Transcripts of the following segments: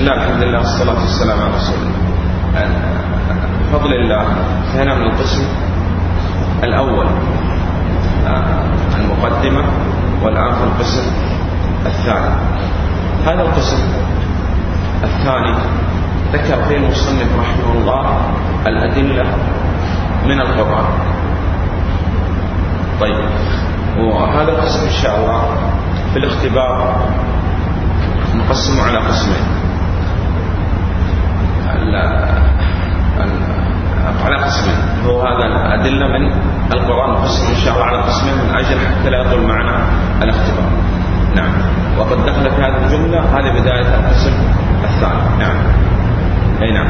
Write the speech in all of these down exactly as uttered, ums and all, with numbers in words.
الله الحمد لله والصلاة والسلام على رسول الله. بفضل الله انتهينا من القسم الأول المقدمة، والآن في القسم الثاني. هذا القسم الثاني ذكر فيه المصنف رحمه الله الأدلة من القرآن. طيب، وهذا القسم إن شاء الله في الاختبار نقسمه على قسمين، على قسمين هو هذا الأدلة من القرآن، نقسم إن شاء الله على قسمين من أجل حتى لا يطول معنا الاختبار. نعم. وقد دخل في هذه الجملة هذه بداية القسم الثاني. نعم. أي نعم.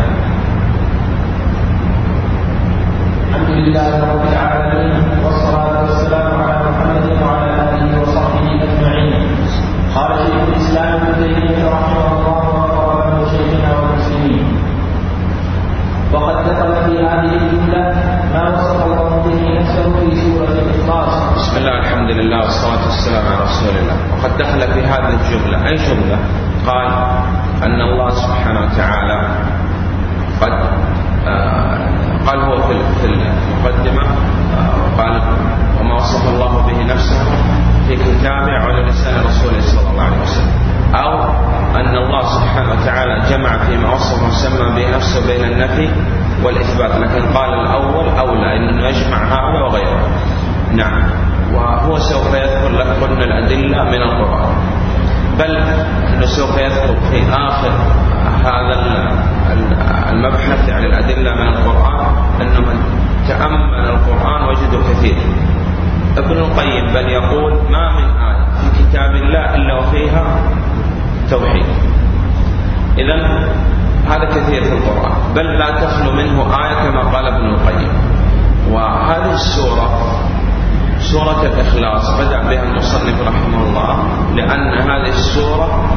الحمد لله رب العالمين، والصلاة والسلام على محمد وعلى آله وصحبه أجمعين. قال شيخ الإسلام ابن تيمية رحمه الله وغفر له شيخنا والمسلمين: وقد دخل في هذه الجملة ما وصف الله به نفسه في سورة الإخلاص. بسم الله الحمد لله والصلاة والسلام على رسول الله. وقد دخل في هذه الجملة، أي جملة؟ قال أن الله سبحانه وتعالى قد آه قال هو في المقدمة آه قال وما وصف الله به نفسه في كتابه على لسان رسوله صلى الله عليه وسلم، أو أن الله سبحانه وتعالى جمع فيما وصف وسمى به نفسه بين النفي والإثبات، لكن قال الأول أولى إنه يجمع هذا وغيره. نعم. وهو سوف يذكر لكم الأدلة من القرآن، بل إنه سوف يذكر في آخر هذا المبحث يعني الأدلة من القرآن أنه من تأمل القرآن وجده كثير. ابن القيم بل يقول ما من آية في كتاب الله إلا وفيها توحيد. إذن هذا كثير في القرآن، بل لا تخلو منه آية كما قال ابن القيم. وهذه السورة سورة الإخلاص بدأ بها المصنف رحمه الله، لأن هذه السورة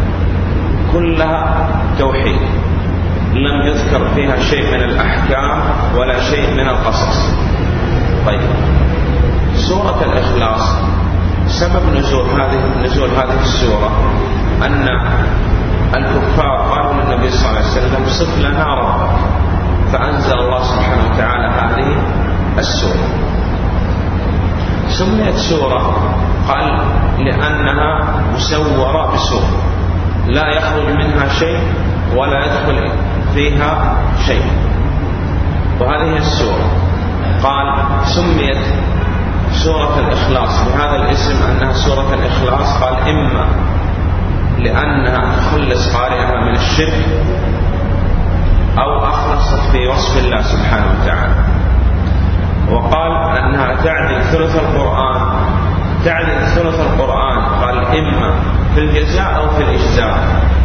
كلها توحيد، لم يذكر فيها شيء من الأحكام ولا شيء من القصص. طيب، سورة الإخلاص سبب نزول هذه نزول هذه السورة أن الكفار قالوا للنبي صلى الله عليه وسلم صف لنا ربك، فأنزل الله سبحانه وتعالى هذه السورة. سميت سورة قال لأنها مسورة بسورة لا يخرج منها شيء ولا يدخل فيها شيء، وهذه هي السورة. قال سميت سورة الإخلاص بهذا الاسم أنها سورة الإخلاص، قال إما لأنها تخلص قارئها من الشرك، أو أخلصت في وصف الله سبحانه وتعالى. وقال أنها تعدل ثلث القرآن، تعدل ثلث القرآن قال إما في الجزاء أو في الإجزاء.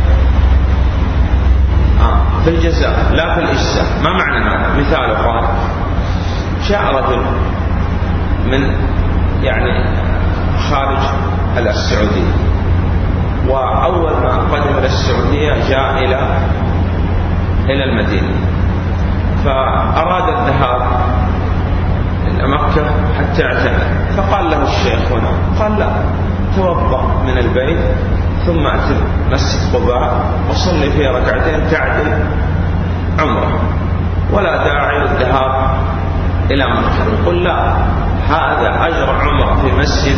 آه في الجزاء لا في الإجزاء. ما معنى هذا؟ مثال قال جاء رجل من يعني خارج السعودية، وأول ما قدم إلى السعودية جاء إلى إلى المدينة، فأراد الذهاب إلى مكة حتى اعتمر، فقال له الشيخ هنا قال لا، توضأ من البيت ثم أتي مسجد قباء وصلي فيه ركعتين تعدل عمره، ولا داعي للذهاب إلى مكة. يقول لا، هذا أجر عمره في مسجد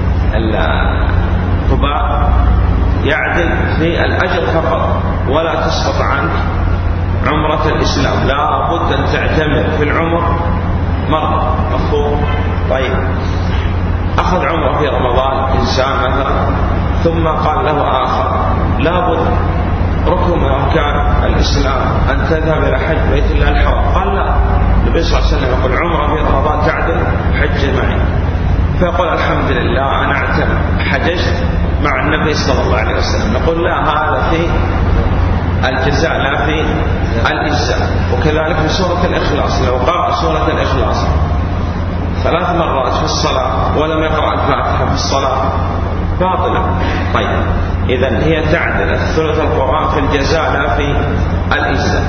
قباء يعدل في الأجر فقط، ولا تسقط عنك عمرة الإسلام، لا بد أن تعتمر في العمر مرة. مفهوم؟ طيب، أخذ عمره في رمضان إنسان مثلا، ثم قال له آخر لا بد ركن من أركان الإسلام أن تذهب إلى حج بيت الله الحرام، قال لا، النبي صلى الله عليه وسلم يقول عمره في رمضان تعدل حج معي، فيقول الحمد لله أنا اعتمر حججت مع النبي صلى الله عليه وسلم. نقول لا، هذا في الجزاء لا في الإجزاء. وكذلك في سورة الإخلاص، لو قرأ سورة الإخلاص ثلاث مرات في الصلاة ولم يقرأ الفاتحة في الصلاة باطلة. طيب، إذن هي تعدل ثلث القرآن في الجزاء لا في الإجزاء.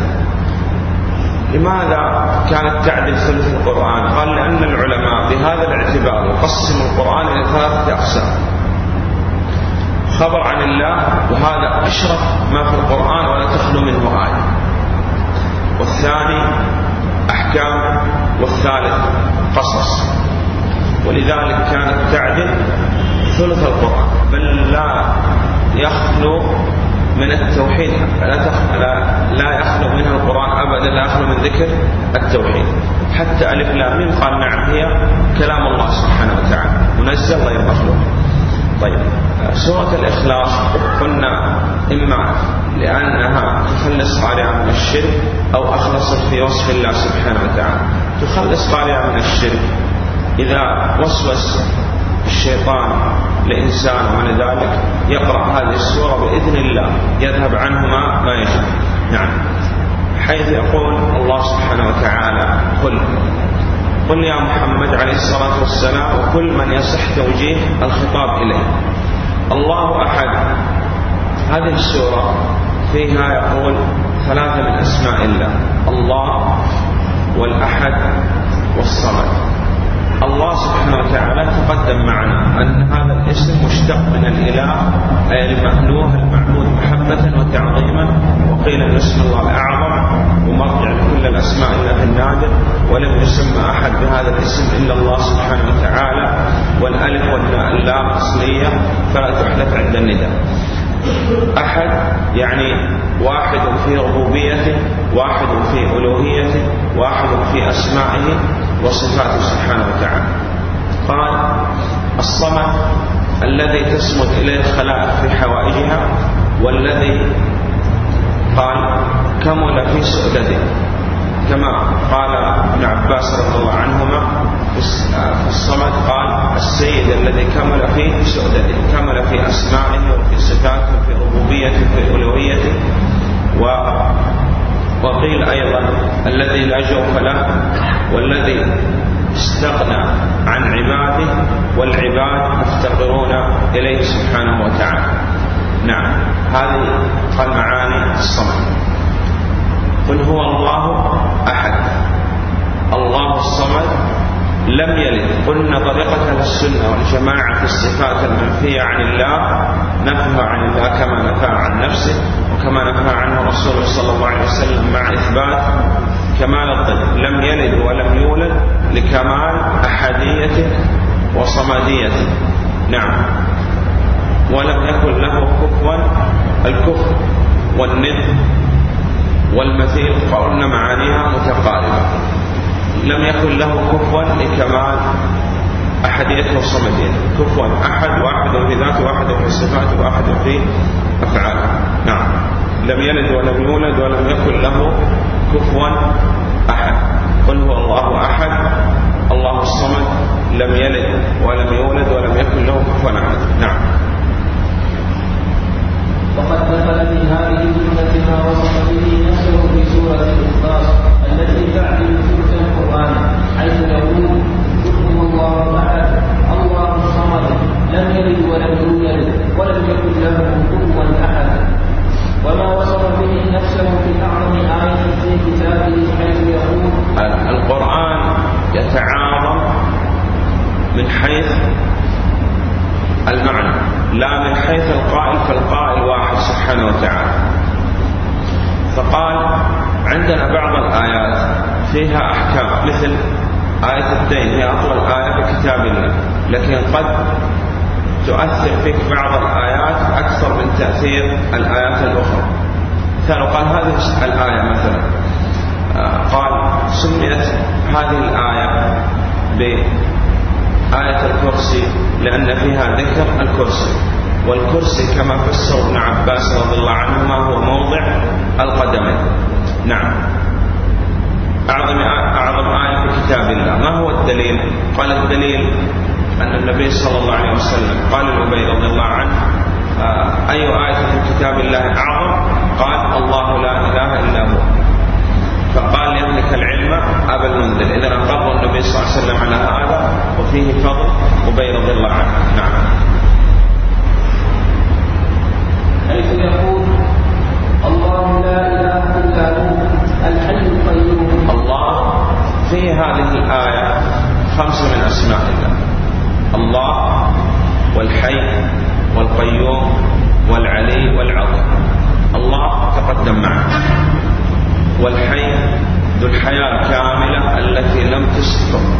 لماذا كانت تعدل ثلث القرآن؟ قال لأن العلماء بهذا الاعتبار يقسم القرآن إلى ثلاثة أقسام: خبر عن الله، وهذا أشرف ما في القرآن ولا أحكام، والثالث قصص. ولذلك كانت تعدل ثلث القرآن، بل لا يخلو من التوحيد، لا, لا, لا يخلو منها القرآن أبدا، لا يخلو من ذكر التوحيد. حتى ألف لام ميم قال نعم هي كلام الله سبحانه وتعالى منزل غير مخلوق. طيب سورة الإخلاص قلنا إما لأنها تخلص قارئها من الشرك، أو أخلصت في وصف الله سبحانه وتعالى. تخلص قارئها من الشرك إذا وسوس الشيطان لإنسان وعلى ذلك يقرأ هذه السورة بإذن الله يذهب عنه ما, ما يجب. نعم، حيث يقول الله سبحانه وتعالى قل قل يا محمد عليه الصلاة والسلام وكل من يصح توجيه الخطاب إليه الله أحد. هذه السورة فيها يقول ثلاثة من أسماء الله: الله والأحد والصمد. الله سبحانه وتعالى تقدم معنا أن هذا الاسم مشتق من الإله، أي المألوه المعبود محبة وتعظيما، وقيل أن اسم الله الأعظم ومرجع لكل الأسماء إلا في النادر، ولم يسمى أحد بهذا الاسم إلا الله سبحانه وتعالى. والألف واللام أصلية فلا تحدث عند النداء. أحد يعني واحد في ربوبيته، واحد في ألوهيته، واحد في أسمائه وصفاته سبحانه وتعالى. قال الصمد الذي تصمد إليه الخلائق في حوائجها، والذي قال كمل في سؤدده، كما قال ابن عباس رضي الله عنهما في الصمد قال السيد الذي كمل في سؤدده، كمل في أسمائه وفي صفاته وفي ربوبيته وفي ألوهيته. وقيل أيضا الذي لا جوف له، والذي استغنى عن عباده والعباد مفتقرون إليه سبحانه وتعالى. نعم، هذه قال معاني الصمد. قل هو الله أحد الله الصمد لم يلد. قلنا طريقة السنة والجماعة في الصفات المنفية عن الله نفها عن الله كما نفى عن نفسه، وكما نفى عنه رسوله صلى الله عليه وسلم، مع إثبات كمال الضد. لم يلد ولم يولد لكمال أحديته وصمديته. نعم، ولم يكن له كفوا. الكفر والند والمثيل قلنا معانيها متقاربة. لم يكن له كفوا لكمال أحديته وصمديته. كفوا أحد، واحد في ذاته، واحد في صفاته، واحد في أفعاله. نعم، لم يلد ولم يولد ولم يكن له كفوا أحد. قل هو الله أحد الله الصمد لم يلد ولم يولد ولم يكن له كفوا أحد. نعم. وقد دخل في هذه الجملة ما وصف به نفسه في سورة الإخلاص التي تعدل ثلث القرآن، حيث يقول قل هو الله أحد الله الصمد لم يلد ولم يولد ولم يكن له كفوا أحد. وما وصف به نفسه في أعظم آية في كتابه حيث يقول القرآن يتعاظم من حيث المعنى لا من حيث القائل، فالقائل واحد سبحانه وتعالى. فقال عندنا بعض الآيات فيها أحكام، مثل آية الدين هي أطول آية في كتاب الله، لكن قد تؤثر فيك بعض الآيات أكثر من تأثير الآيات الأخرى. مثلا قال هذه الآية مثلا قال سميت هذه الآية بآية الكرسي لأن فيها ذكر الكرسي، والكرسي كما فسر ابن عباس رضي الله عنهما هو موضع القدمين. نعم، أعظم أعظم آية في كتاب الله. ما هو الدليل؟ قال الدليل أن النبي صلى الله عليه وسلم قال لأبي رضي الله عنه أي آية في كتاب الله أعظم؟ قال الله لا إله إلا هو. فقال يملك العلم أبا المنذر. إذا أقر النبي صلى الله عليه وسلم على هذا، وفيه فضل أبي رضي الله عنه. نعم. حيث يقول الله لا إله إلا هو الحي القيوم. الله في هذه الآية خمس من أسماء الله: الله والحي والقيوم والعلي والعظيم. الله تقدم معه، والحي ذو الحياة الكاملة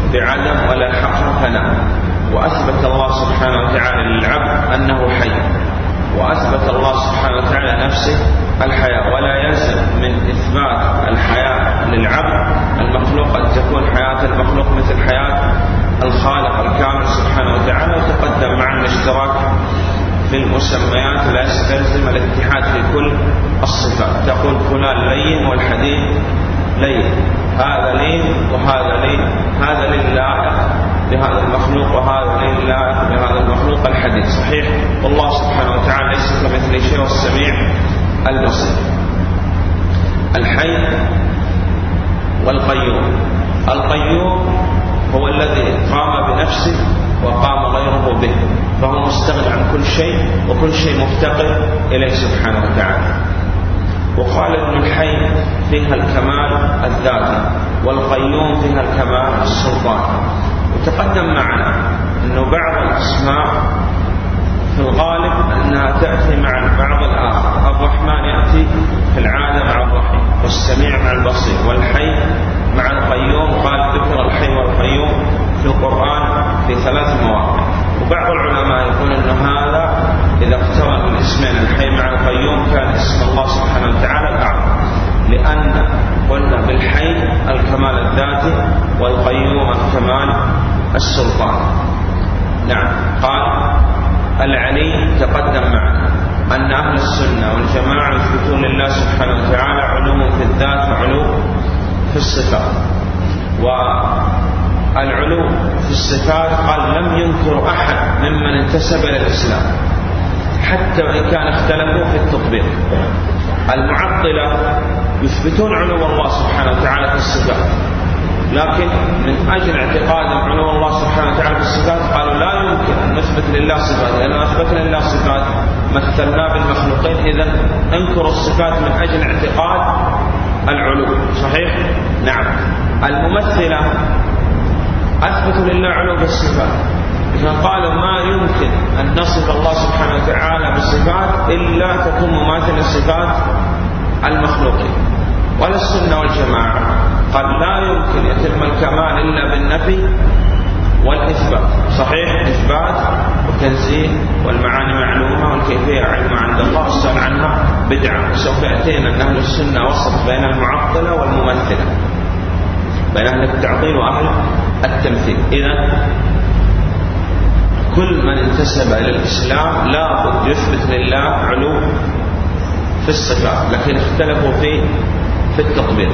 بعدم ولا حقها فناء. وأثبت الله سبحانه وتعالى للعبد أنه حي، وأثبت الله سبحانه وتعالى نفسه الحياة. ولا يلزم من إثبات الحياة للعبد المخلوق أن تكون حياة المخلوق مثل حياة الخالق الكامل سبحانه وتعالى. وتقدم معنا الاشتراك في المسميات لا يستلزم الاتحاد في كل الصفات. تقول فلان لين والحديد لين، هذا لين وهذا لين، هذا لله بهذا المخلوق وهذا لله بهذا المخلوق الحديد. صحيح، والله سبحانه وتعالى ليس كمثله شيء والسميع البصير. الحي والقيوم. القيوم هو الذي قام بنفسه وقام غيره به، فهو مستغني عن كل شيء وكل شيء مفتقر إليه سبحانه وتعالى. وقال ابن الحي فيها الكمال الذاتي، والقيوم فيها الكمال السلطاني. وتقدم معنا أنه بعض الأسماء في الغالب أنها تأتي مع بعض الآخر. الرحمن يأتي في العادة مع الرحيم، والسميع مع البصير، والحي مع القيوم. قال ذكر الحي والقيوم في القرآن في ثلاث مواقع. وبعض العلماء يقول أن هذا إذا اقترن الاسمين الحي مع القيوم كان اسم الله سبحانه وتعالى الأعظم، لأن قلنا بالحي الكمال الذاتي والقيوم الكمال السلطاني. نعم. قال العلي تقدم معنا أن أهل السنة والجماعة يثبتون لله سبحانه وتعالى علو في الذات وعلو في الصفات. والعلو في الصفات قال لم ينكر أحد ممن انتسب إلى الإسلام حتى وإن كان اختلفوا في التطبيق. المعطلة يثبتون علو الله سبحانه وتعالى في الصفات، لكن من أجل اعتقادهم علو الله سبحانه وتعالى في الصفات قالوا لا يمكن أن نثبت لله صفات، لأن أثبتنا لله صفات مثلنا بالمخلوقين، إذن انكروا الصفات من أجل اعتقاد العلو. صحيح؟ نعم. الممثلة أثبتوا لله علو بالصفات، إذن قالوا ما يمكن أن نصف الله سبحانه وتعالى بالصفات إلا تكون مماثلة صفات المخلوقين. ولا السنة والجماعة قال لا يمكن يتم الكمال إلا بالنفي والإثبات. صحيح؟ إثبات وتنزيه والمعاني معلومة والكيفية علم عند الله، والسؤال عنها بدعة. وسوف يأتينا أن أهل السنة وسط بين المعطلة والممثلة، بين أهل التعطيل وأهل التمثيل. إذن كل من انتسب إلى الإسلام لا بد يثبت لله علو في الصفات، لكن اختلفوا في في التطبيق.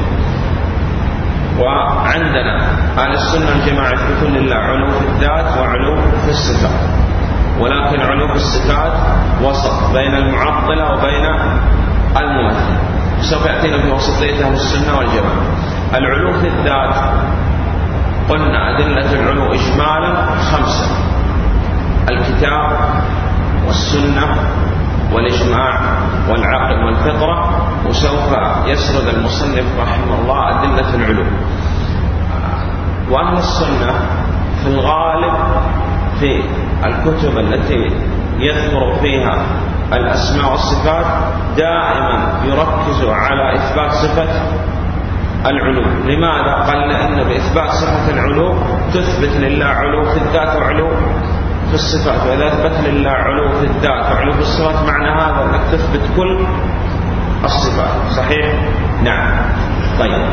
وعندنا أهل السنة والجماعة يثبتون لله علو في الذات وعلو في الصفات، ولكن علو في الصفات وسط بين المعطلة وبين الممثل. سوف يأتينا في وسطية أهل السنة والجماعة. العلو في الذات قلنا أدلة العلو إجمالا خمسة: الكتاب والسنة والإجماع والعقل والفطرة. وسوف يسرد المصنف رحمه الله أدلة العلو. وأهل السنة في الغالب في الكتب التي يذكر فيها الأسماء والصفات دائما يركز على إثبات صفة العلو. لماذا؟ قال لأن بإثبات صفة العلو تثبت لله علو في الذات وعلو في الصفات. وإذا أثبت لله علو في الذات وعلو في الصفات معنى هذا أنك تثبت كل الصفات. صحيح؟ نعم. طيب،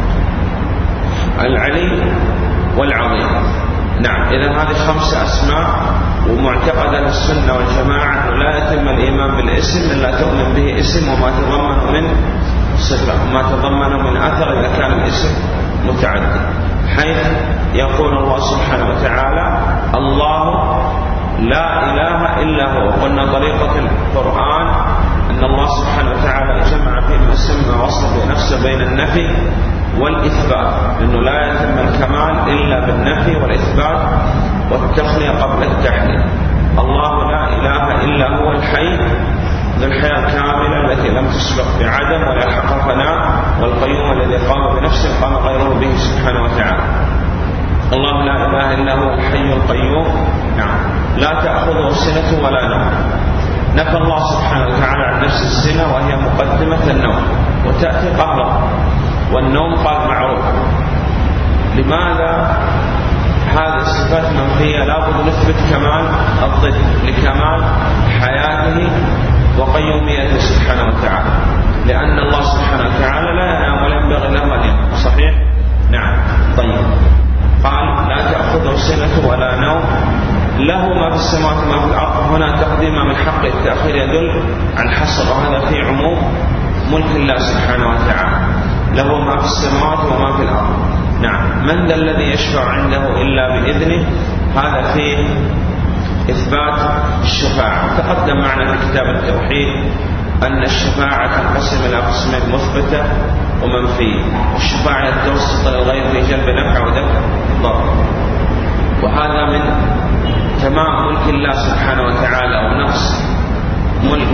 العلي والعظيم. نعم. إذا هذه خمسة أسماء، ومعتقد السنة والجماعة أنه لا يتم الإيمان بالاسم إلا تؤمن به اسم وما تضمن من صفة وما تضمن من أثر إذا كان الاسم متعدد، حيث يقول الله سبحانه وتعالى الله لا إله إلا هو. قلنا طريقة القرآن أن الله سبحانه وتعالى جمع فيما سمى وصف بنفسه بين النفي والإثبات، لأنه لا يتم الكمال إلا بالنفي والإثبات والتخلية قبل التحليل. الله لا إله إلا هو الحي ذو الحياة الكاملة التي لم تسبق بعدم ولا يلحقها فناء، والقيوم الذي قام بنفسه قام غيره به سبحانه وتعالى. الله لا إله إلا هو الحي القيوم. نعم. لا تأخذه سنة ولا نوم. نفى الله سبحانه وتعالى عن نفس السنة وهي مقدمة النوم، وتأتي قهرا. والنوم قال معروف. لماذا هذه الصفات منفية لابد نثبت كمال الضد لكمال حياته وقيوميته سبحانه وتعالى، لأن الله سبحانه وتعالى لا ينام ولا ينبغي له أن ينام. صحيح؟ نعم. طيب، قال لا تأخذه سنة ولا نوم، له ما في السماوات وما في الأرض. هنا تقديم من حق التأخير يدل على الحصر، وهذا في عموم ملك الله سبحانه وتعالى، له ما في السماوات وما في الأرض. نعم. من ذا الذي يشفع عنده إلا بإذنه؟ هذا فيه إثبات الشفاعة. تقدم معنا في كتاب التوحيد أن الشفاعة تنقسم إلى قسمين، مثبتة ومنفية. الشفاعة توسط للغير في جلب نفع ودفع ضر، وهذا من تمام ملك الله سبحانه وتعالى ونقص ملك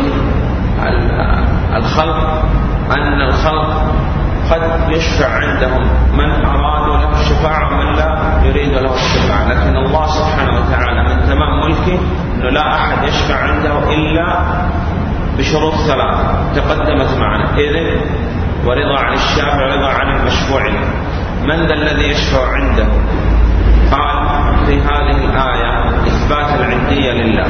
الخلق، أن الخلق قد يشفع عندهم من أرادوا له الشفاعة ومن لا يريد له الشفاعة، لكن الله سبحانه وتعالى من تمام ملكه أنه لا أحد يشفع عنده إلا بشروط ثلاثة تقدمت معنا: إذن، ورضا عن الشافع، ورضا عن المشفوع له. من ذا الذي يشفع عنده؟ قال في هذه الآية إثبات العندية لله.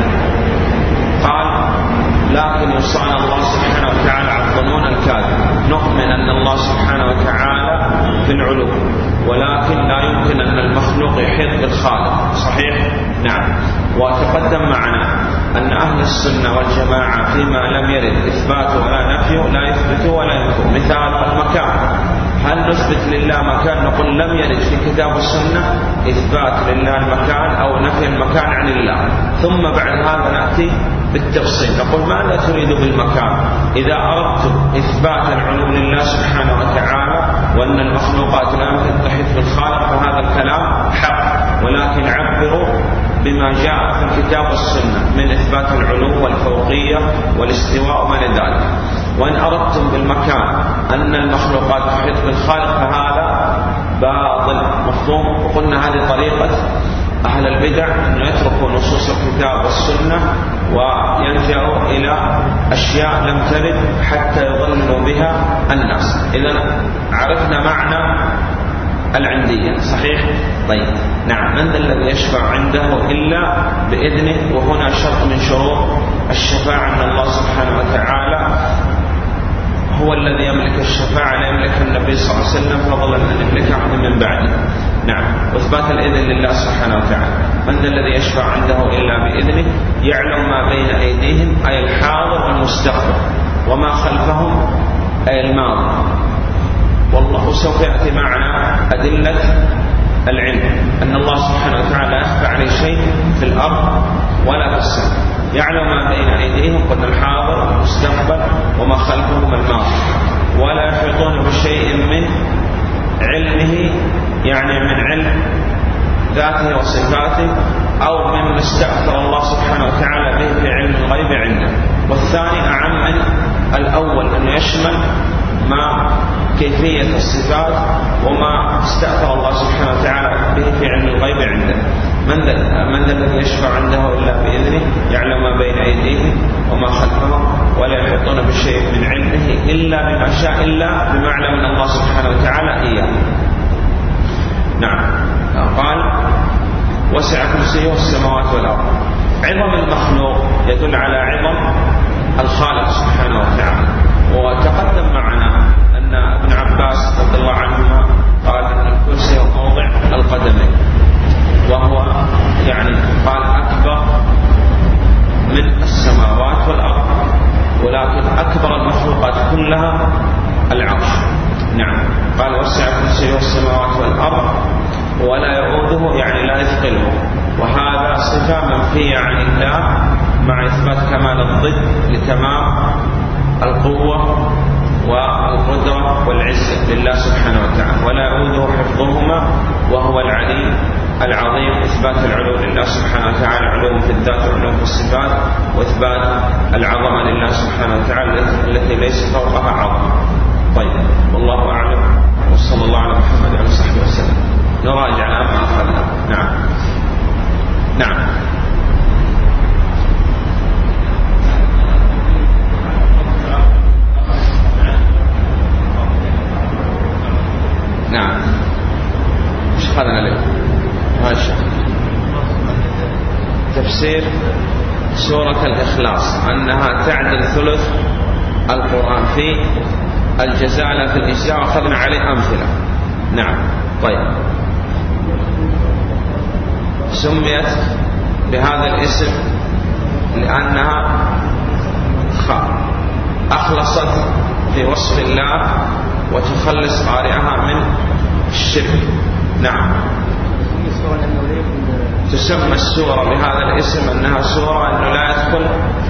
قال لكن يصان الله سبحانه وتعالى على الظنون الكاذب. نؤمن أن الله سبحانه وتعالى في العلو، ولكن لا يمكن أن المخلوق يحيط بالخالق. صحيح؟ نعم. وتقدم معنا أن أهل السنة والجماعة فيما لم يرد إثبات ولا نفي لا يثبت ولا ينفي. مثال المكان، هل نثبت لله مكان؟ نقول لم يرد في كتاب السنة إثبات لله المكان أو نفي المكان عن الله. ثم بعد هذا نأتي بالتفصيل، نقول ماذا تريد بالمكان؟ إذا أردت إثبات العلو لله سبحانه وتعالى وأن المخلوقات لا يمكن تحيط بالخالق فهذا الكلام حق، ولكن عبروا بما جاء في الكتاب والسنة من إثبات العلو والفوقية والاستواء وما ذلك. وإن أردتم بالمكان أن المخلوقات تحيط بالخالق فهذا باطل مفهوم. وقلنا هذه طريقة أهل البدع، أن يتركوا نصوص الكتاب والسنة ويلجأوا إلى أشياء لم ترد حتى يضلوا بها الناس. إذن عرفنا معنى العندية. صحيح؟ طيب، نعم. من ذا الذي يشفع عنده إلا بإذنه؟ وهنا شرط من شروط الشفاعة أن الله سبحانه وتعالى هو الذي يملك الشفاعة، لا يملك النبي صلى الله عليه وسلم، فضلا أن يملك أحد من بعده. نعم. وإثبات الإذن لله سبحانه وتعالى. من ذا الذي يشفع عنده إلا بإذنه؟ يعلم ما بين أيديهم أي الحاضر والمستقبل، وما خلفهم أي الماضي. والله سوف يأتي معنا أدلة العلم أن الله سبحانه وتعالى لا يخفى عليه شيء في الأرض ولا في السماء. يعلم ما بين أيديهم قلنا الحاضر والمستقبل وما خلفهم الماضي، ولا يحيطون بشيء من علمه، يعني من علم ذاته وصفاته أو مما استأثر الله سبحانه وتعالى به في علم الغيب عنده. والثاني أعم من الأول، أن يشمل ما كيفية الصفات وما استأثر الله سبحانه وتعالى به في علم الغيب عنده. من ذا من ذا الذي يشفع عنده إلا بإذنه؟ يعلم ما بين أيديهم وما خلفهم ولا يحيطون بشيء من علمه إلا بما شاء، إلا بما علم الله سبحانه وتعالى إياه. نعم. قال وسع كرسيه السماوات والأرض. عظم المخلوق يدل على عظم الخالق سبحانه وتعالى. وتقدم معنا أن ابن عباس رضي الله عنهما قال أن الكرسي هو موضع القدمين، وهو يعني قال أكبر من السماوات والأرض، ولكن أكبر المخلوقات كلها العرش. نعم. قال وسع كرسيه السماوات والأرض ولا يؤوده، يعني لا يثقله. وهذا صفة منفية عن الله مع إثبات كمال الضد لتمام القوة والقدرة والعزة لله سبحانه وتعالى. ولا يؤوده حفظهما وهو العلي العظيم. إثبات العلو لله سبحانه وتعالى، علو في الذات وعلو في الصفات، وإثبات العظمة لله سبحانه وتعالى التي ليس فوقها عظمة. طيب، والله أعلم، وصلى الله على محمد وعلى صحبه وسلم. نراجع الآن ما أخذنا. نعم. نعم. نعم. ايش أخذنا له؟ ما شاء الله. تفسير سورة الإخلاص أنها تعدل ثلث القرآن في الجزاء لا في الإجزاء، وأخذنا عليه أمثلة. نعم. طيب، سميت بهذا الاسم لأنها أخلصت في وصف الله وتخلص قارئها من الشرك. نعم. تسمى السورة بهذا الاسم أنها سورة أنه لا يدخل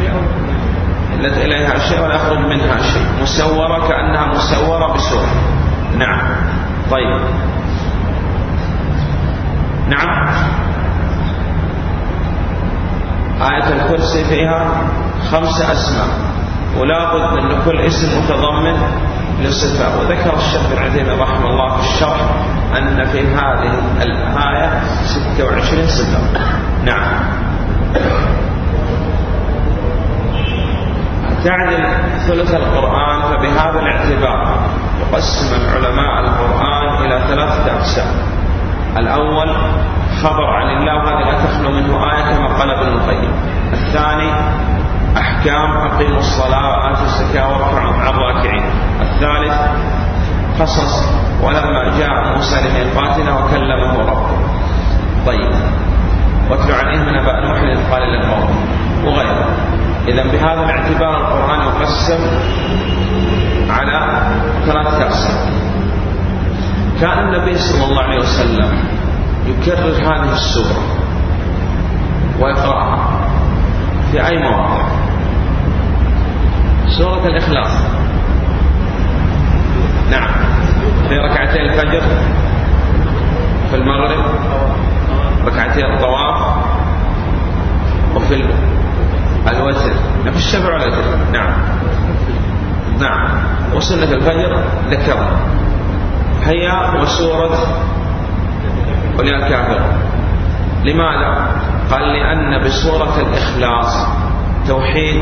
إليها شيء ولا يخرج منها شيء، مسورة كأنها مسورة بسورة. نعم. طيب. نعم. آية الكرسي فيها خمسة أسماء، ولا بد أن كل اسم متضمن للصفة. وذكر الشيخ ابن عثيمين رحمه الله في الشرح أن في هذه الآية ستة وعشرين صفة. نعم. تعدل ثلث القرآن، فبهذا الاعتبار يقسم العلماء القرآن إلى ثلاثة أقسام. الأول خبر عن الله، وهذا لا تخلو منه آية كما قال ابن القيم. الثاني أحكام، أقيموا الصلاة وآتوا الزكاة واركعوا مع الراكعين. الثالث قصص، ولما جاء موسى لميقاتنا وكلمه ربه. طيب، واتل عليهم نبأ نوح إذ قال لقومه وغيره. إذن بهذا الاعتبار القرآن يقسم على ثلاثة أقسام. كان النبي صلى الله عليه وسلم يكرر هذه السورة ويقرأها في أي مواضع. سورة الإخلاص، نعم، في ركعتي الفجر، في المغرب، ركعتي الطواف، وفي الوتر، في الشفع والوتر. نعم. نعم. وسنة الفجر ذكرها هي وسورة قل يا الكافر. لماذا؟ قال لأن بسورة الإخلاص توحيد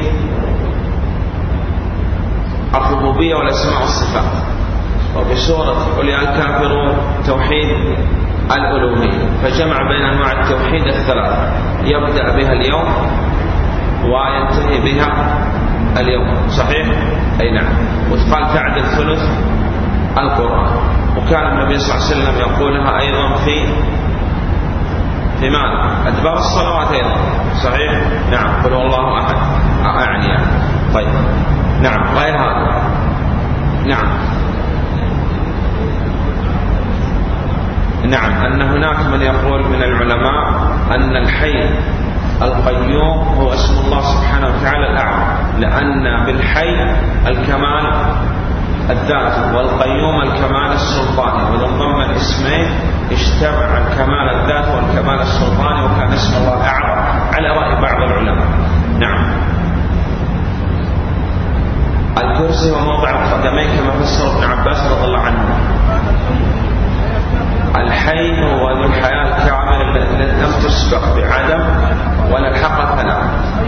الربوبية والأسماء والصفات، وبسورة قل يا الكافرون توحيد الألوهية، فجمع بين أنواع التوحيد الثلاثة، يبدأ بها اليوم وينتهي بها اليوم. صحيح؟ أي نعم. وتقال تعدل ثلث القرآن. وكان النبي صلى الله عليه وسلم يقولها أيضا في في ماذا؟ أدبار الصلوات أيضا. صحيح؟ نعم. قل هو الله أحد، أعني يعني. طيب. نعم. غير هذا. نعم. نعم. أن هناك من يقول من العلماء أن الحي القيوم هو اسم الله سبحانه وتعالى الأعظم، لأن بالحي الكمال الذاتي والقيوم الكمال السلطاني، وإذا ضمن الاسمين اجتمع الكمال الذاتي والكمال السلطاني، وكان اسم الله الأعظم على رأي بعض العلماء. نعم. الكرسي هو موضع القدمين كما فسر ابن عباس رضي الله عنه. الحي هو ذو الحياة الكامل التي لم تسبق بعدم ولا الحق ثلاث،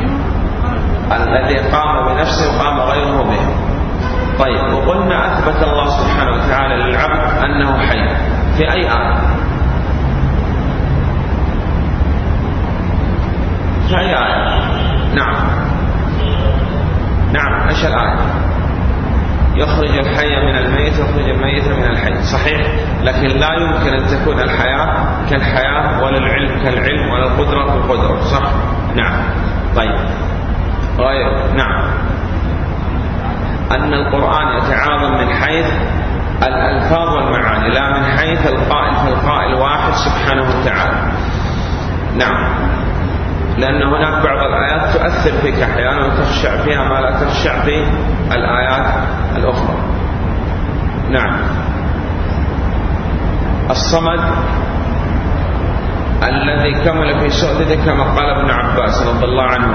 الذي قام بنفسه وقام غيره به. طيب، وقلنا أثبت الله سبحانه وتعالى للعبد أنه حي في أي آية؟ في أي آية؟ نعم. نعم. إيش الآية؟ يخرج الحي من الميت ويخرج الميت من الحي. صحيح. لكن لا يمكن أن تكون الحياة كالحياة ولا العلم كالعلم ولا القدرة كالقدرة. صح؟ نعم. طيب. غير. نعم. أن القرآن يتعاظم من حيث الألفاظ والمعاني، لا من حيث القائل، فالقائل واحد سبحانه وتعالى. نعم. لأن هناك بعض الآيات تؤثر فيك أحيانا وتخشع فيها ما لا تخشع في الآيات الأخرى. نعم. الصمد الذي كمل في سؤدده كما قال ابن عباس رضي الله عنه،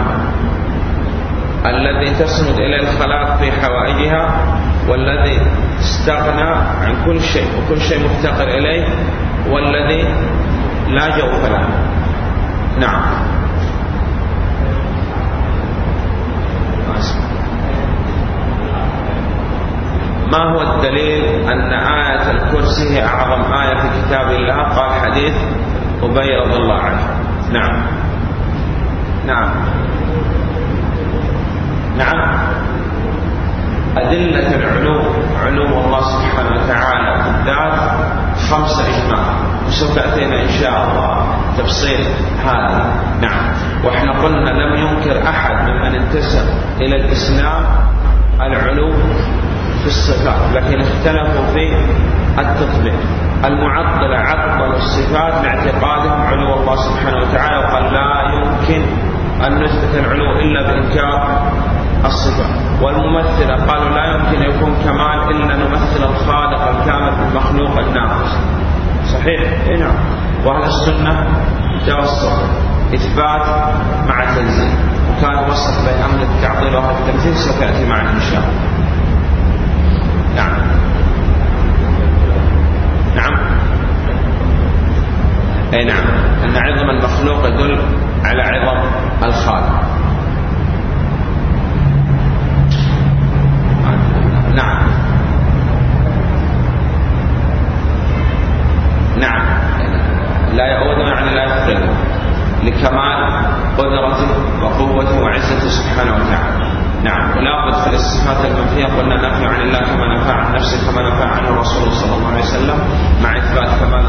الذي تسند إلى الخلائق في حوائجها، والذي استغنى عن كل شيء وكل شيء مفتقر إليه، والذي لا جوف له. نعم. ما هو الدليل أن آية الكرسي هي أعظم آية في كتاب الله؟ قال حديث أبي رضي الله عنه. نعم. نعم نعم أدلة العلو، علو الله سبحانه وتعالى بالذات خمسة إجماع، وسوف تأتينا إن شاء الله تفصيل هذا. نعم. وإحنا قلنا لم ينكر أحد ممن انتسب إلى الإسلام العلو في الصفات، لكن اختلفوا في التطبيق. المعطلة عطلوا الصفات لاعتقادهم علو الله سبحانه وتعالى، وقال لا يمكن أن نثبت العلو إلا بإنكار الصفة. والممثلة قالوا لا يمكن يكون كمال إلا نمثل الخالق الكامل بالمخلوق الناقص. صحيح؟ إيه نعم. وأهل السنة توسط إثبات مع تنزيل، وكان وسط بين أهل التعطيل وأهل التمثيل، ستأتي معنا إن شاء الله. نعم نعم أي نعم، أن عظم المخلوق يدل على عظم الخالق. نعم نعم لا يؤوده يعني لا يفرده، لكمال قدرته وقوته وعزته سبحانه وتعالى. نعم. ولا بد في الصفات المنفية قلنا نفي عن الله كما نفى عن نفسه، كما نفى عنه الرسول صلى الله عليه وسلم، مع إثبات كمال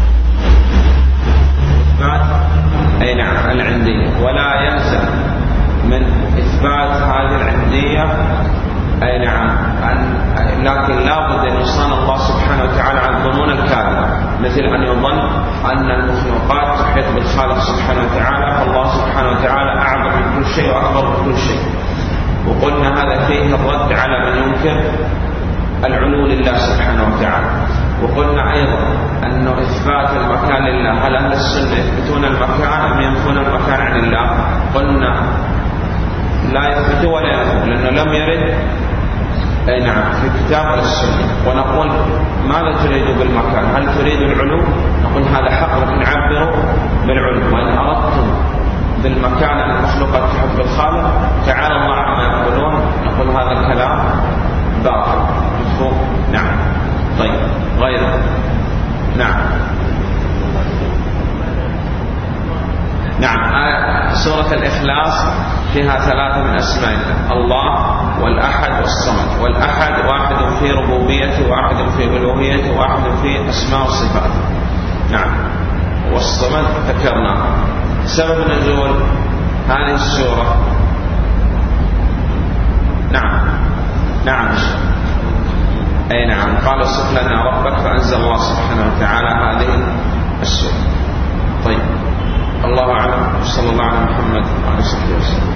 إثبات أي نعم العندية. ولا يلزم من إثبات هذه العندية أي نعم أن، لكن لا بد أن يصان الله سبحانه وتعالى عن الظنون الكاذبة، مثل أن يظن أن المخلوقات تحيط بالخالق سبحانه وتعالى، فالله سبحانه وتعالى أعظم من كل شيء وأكبر من كل شيء. وقلنا هذا فيه الرد على من ينكر العلو لله سبحانه وتعالى. وقلنا أيضا أنه إثبات المكان لله، هل أهل السنة يثبتون المكان أم ينفون المكان عن الله؟ قلنا لا يثبتوا ولا ينفون، لأنه لم يرد أي نعم في كتاب ولا السنة. ونقول ماذا تريد بالمكان؟ هل تريد العلو؟ نقول هذا حق، لكن عبروا بالعلو. وإن أردتم بالمكان أن المخلوقات تحب بالخالق تعالى الله عما يقولون، نقول هذا الكلام باطل مفهوم. نعم. طيب غيره. نعم نعم آه سورة الإخلاص فيها ثلاثة من أسماء الله، والأحد والصمد. والأحد واحد في ربوبيته، واحد في ألوهيته، واحد في أسماء وصفاته. نعم. والصمد ذكرناه. سبب نزول هذه السورة نعم نعم أي نعم قال صف لنا ربك، فأنزل الله سبحانه وتعالى هذه السورة. طيب الله أعلم، صلى الله على محمد وعلى صحبه وسلم.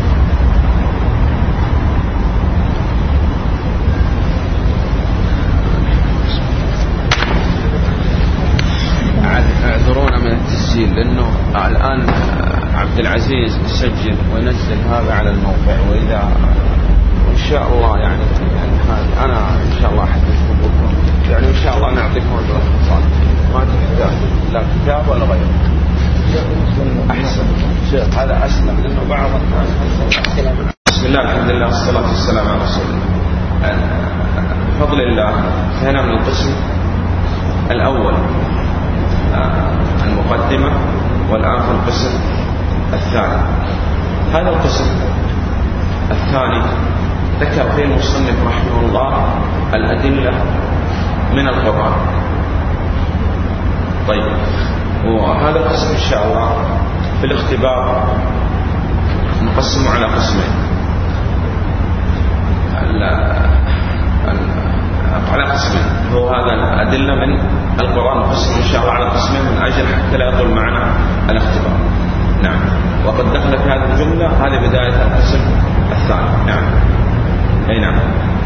اعذرونا من التسجيل، لأنه الآن عبد العزيز يسجل وينزل هذا على الموقع، وإذا إن شاء الله يعني, يعني أنا إن شاء الله أحدثكم بكرة، يعني إن شاء الله نعطيكم الاختصار، ما تحتاج لا كتاب ولا غيره. أحسن شيخ هذا أسلم، لأنه بعض الناس. بسم الله الحمد لله والصلاة والسلام على رسول الله. بفضل الله هنا من القسم الأول المقدمة، والآن في القسم الثاني. هذا القسم الثاني ذكر فيه المصنف رحمه الله الأدلة من القرآن. طيب وهذا القسم إن شاء الله في الاختبار نقسمه على قسمين، على قسمين. هو هذا الأدلة من القرآن نقسم إن شاء الله على قسمين من أجل حتى لا يطول معنا الاختبار. نعم. وقد دخل في هذه الجملة هذه بداية القسم الثاني. نعم. أي نعم.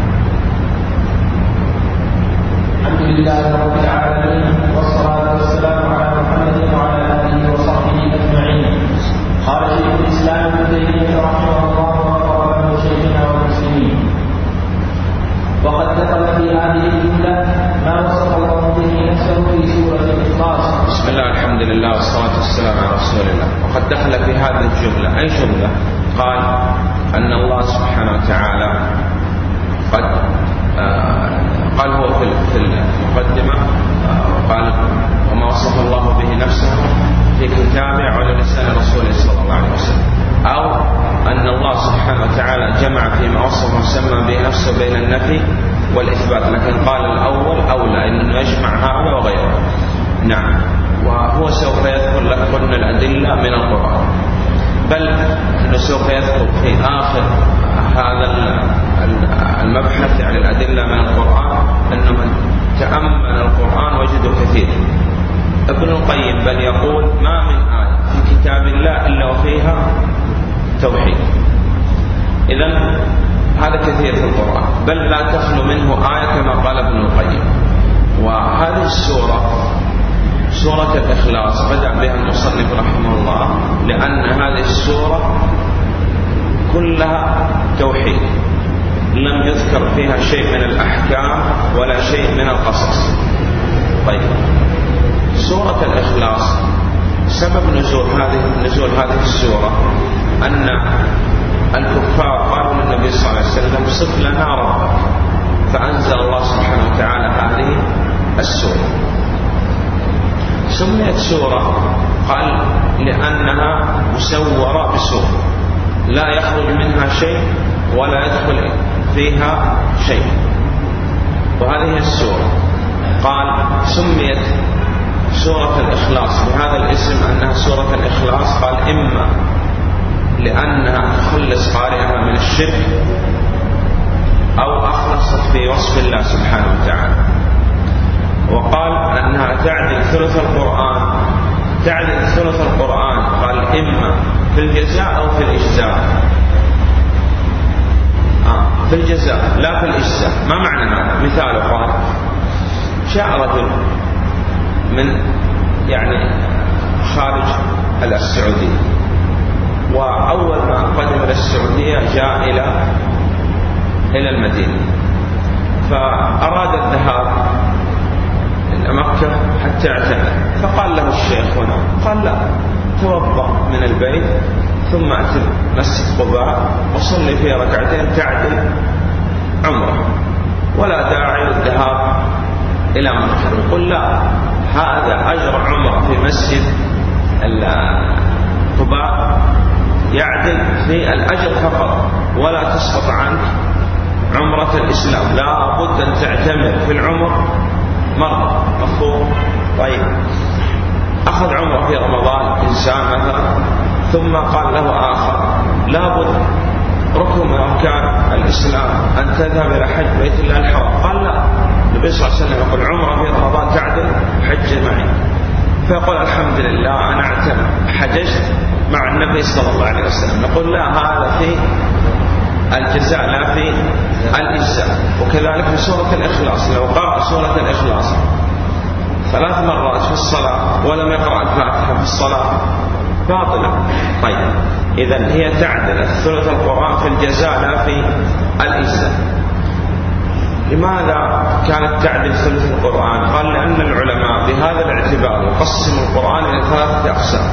الحمد لله رب العالمين، والصلاة والسلام على محمد وعلى آله وصحبه أجمعين. قال شيخ الإسلام ابن تيمية رحمه الله وغفر له شيخنا والمسلمين. وقد دخل في هذه الجملة ما وصف الله به نفسه في سورة الإخلاص. بسم الله الحمد لله والصلاة والسلام على رسول الله. وقد دخل في هذه الجملة أي جملة؟ قال أن الله سبحانه وتعالى قد آه قال هو في المقدمة آه قال وما وصف الله به نفسه في كتابه على لسان رسوله صلى الله عليه وسلم. أو أن الله سبحانه وتعالى جمع فيما وصف وسمى به نفسه بين النفي والإثبات، لكن قال الأول أولى أنه يجمع هذا وغيره. نعم. وهو سوف يذكر لكم الأدلة من القرآن، بل أنه سوف يذكر في آخر هذا المبحث يعني الأدلة من القرآن أنه من تأمل القرآن وجده كثير. ابن القيم بل يقول ما من آية في كتاب الله إلا وفيها توحيد. إذن هذا كثير في القرآن، بل لا تخلو منه آية كما قال ابن القيم. وهذه السورة سورة الإخلاص بدأ بها المصنف رحمه الله، لأن هذه السورة كلها توحيد، لم يذكر فيها شيء من الأحكام ولا شيء من القصص. طيب، سورة الإخلاص سبب نزول هذه نزول هذه السورة أن الكفار قالوا للنبي صلى الله عليه وسلم صف لنا ربك، فأنزل الله سبحانه وتعالى هذه السورة. سميت سورة قال لأنها مسورة بسورة لا يخرج منها شيء ولا يدخل فيها شيء، وهذه السورة. قال سميت سورة الإخلاص بهذا الاسم أنها سورة الإخلاص، قال إما لأنها تخلص قارئها من الشرك أو أخلصت في وصف الله سبحانه وتعالى. وقال أنها تعدل ثلث القرآن، تعدل ثلث القرآن قال إما في الجزاء أو في الإجزاء. آه في الجزاء لا في الإجزاء. ما معنى هذا؟ مثال قال جاء رجل من يعني خارج السعودية، وأول ما قدم إلى السعودية جاء إلى إلى المدينة، فأراد الذهاب إلى مكة حتى اعتمر، فقال له الشيخ هنا قال لا، توضأ من البيت ثم أتي مسجد قباء وصلي فيه ركعتين تعدل عمره، ولا داعي للذهاب إلى مكة. يقول لا، هذا أجر عمره في مسجد قباء يعدل في الأجر فقط، ولا تسقط عنك عمرة الإسلام، لا بد أن تعتمر في العمر مرة. مفهوم؟ طيب، أخذ عمره في رمضان إنسان مثلا، ثم قال له آخر لا بد ركن من أركان الإسلام أن تذهب إلى حج بيت الله الحرام، قال لا، النبي صلى الله عليه وسلم يقول عمره في رمضان تعدل حج معي، فيقول الحمد لله أنا اعتمر حججت مع النبي صلى الله عليه وسلم. نقول لا، هذا في الجزاء لا في الإجزاء. وكذلك في سورة الإخلاص، لو قرأ سورة الإخلاص ثلاث مرات في الصلاة ولم يقرأ الفاتحة في الصلاة باطلة. طيب، إذن هي تعدل ثلث القرآن في الجزاء لا في الإجزاء. لماذا كانت تعدل ثلث القرآن؟ قال لأن العلماء بهذا الاعتبار يقسم القرآن إلى ثلاثة أقسام: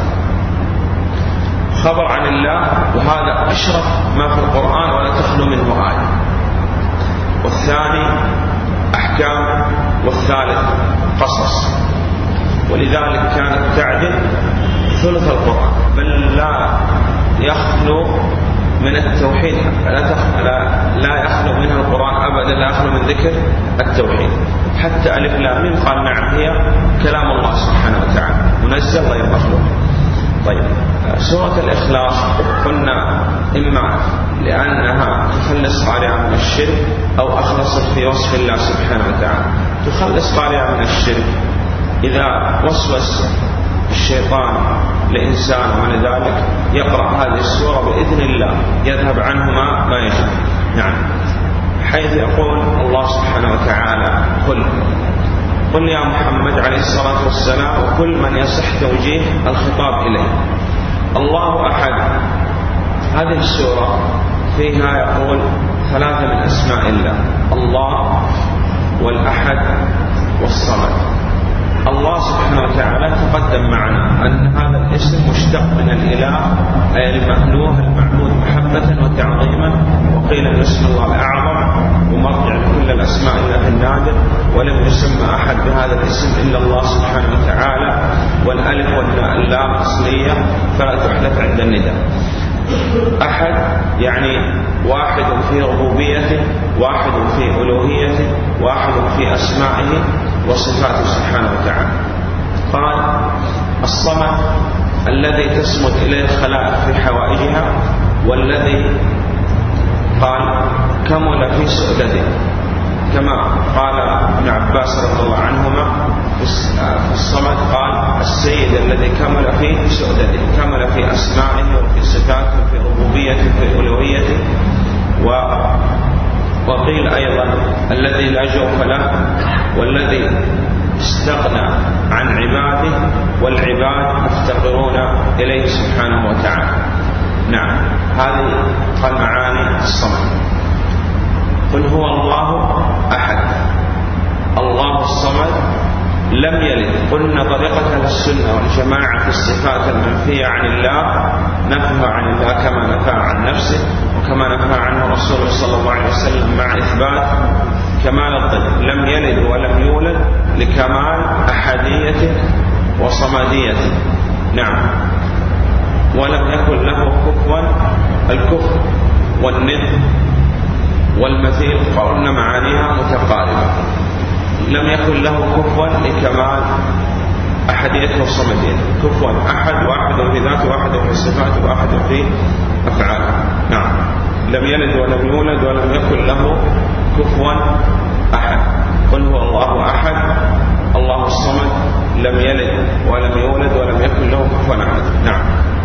خبر عن الله، وهذا أشرف ما في القرآن ولا تخلو منه آية، والثاني أحكام، والثالث قصص. ولذلك كانت تعدل ثلث القرآن، بل لا يخلو من التوحيد، لا, لا يخلو منها القرآن أبدا، لا يخلو من ذكر التوحيد. حتى ألف لام ميم قال نعم هي كلام الله سبحانه وتعالى منزل غير مخلوق. طيب، سورة الإخلاص قلنا إما لأنها تخلص قارئها من الشرك أو أخلصت في وصف الله سبحانه وتعالى. تخلص قارئها من الشرك إذا وسوس الشيطان لإنسان ولذلك يقرأ هذه السورة بإذن الله يذهب عنه ما ما يجب. نعم، حيث يقول الله سبحانه وتعالى قل قل يا محمد عليه الصلاة والسلام وكل من يصح توجيه الخطاب إليه الله أحد. هذه السورة فيها يقول ثلاثة من أسماء الله: الله والأحد والصمد. الله سبحانه وتعالى تقدم معنا أن هذا الاسم مشتق من الإله، أي المألوه المعبود محبة وتعظيما، وقيل أن اسم الله الأعظم ومرجع لكل الأسماء إلا في النادر، ولم يسمى أحد بهذا الاسم إلا الله سبحانه وتعالى. والألف واللام أصلية فلا تحدث عند النداء. أحد يعني واحد في ربوبيته، واحد في ألوهيته، واحد في أسمائه وصفاته سبحانه وتعالى. قال الصمد الذي تصمد إليه الخلائق في حوائجها، والذي قال كمل في سؤدده، كما قال ابن عباس رضي الله عنهما في الصمد قال السيد الذي كمل في سؤدده، كمل في أسمائه وفي صفاته وفي ربوبيته وفي ألوهيته. وقيل أيضا الذي لا جوف له، والذي استغنى عن عباده والعباد مفتقرون إليه سبحانه وتعالى. نعم، هذه قال معاني الصمد. قل هو الله أحد الله الصمد لم يلد. قلنا طريقة أهل السنة والجماعة في الصفات المنفية عن الله نفها عن الله كما نفى عن نفسه، وكما نفى عنه رسوله صلى الله عليه وسلم، مع إثبات كمال الضد. لم يلد ولم يولد لكمال أحديته وصمديته. نعم. ولم يكن له كفوا. الكفر والند والمثيل قلنا معانيها متقاربة. لم يكن له كفوا لكمال أحديته وصمديته. كفوا أحد، واحد في ذاته، واحد في صفاته، واحد في أفعاله. نعم. لم يلد ولم يولد ولم يكن له كفوا أحد. قل هو الله أحد الله الصمد لم يلد ولم يولد ولم يكن له كفوا أحد. نعم.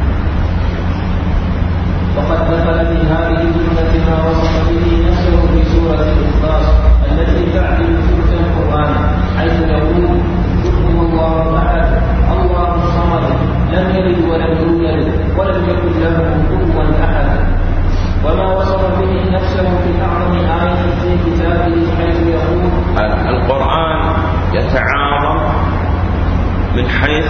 وقد دخل في هذه الجملة ما وصف به نفسه في سورة الإخلاص التي تعدل ثلث القرآن، حيث يقول قل هو الله أحد الله الصمد لم يلد ولم يولد ولم يكن له كفوا أحد. وما وصف به نفسه في أعظم آية في كتابه حيث يقول القرآن يتعارض من حيث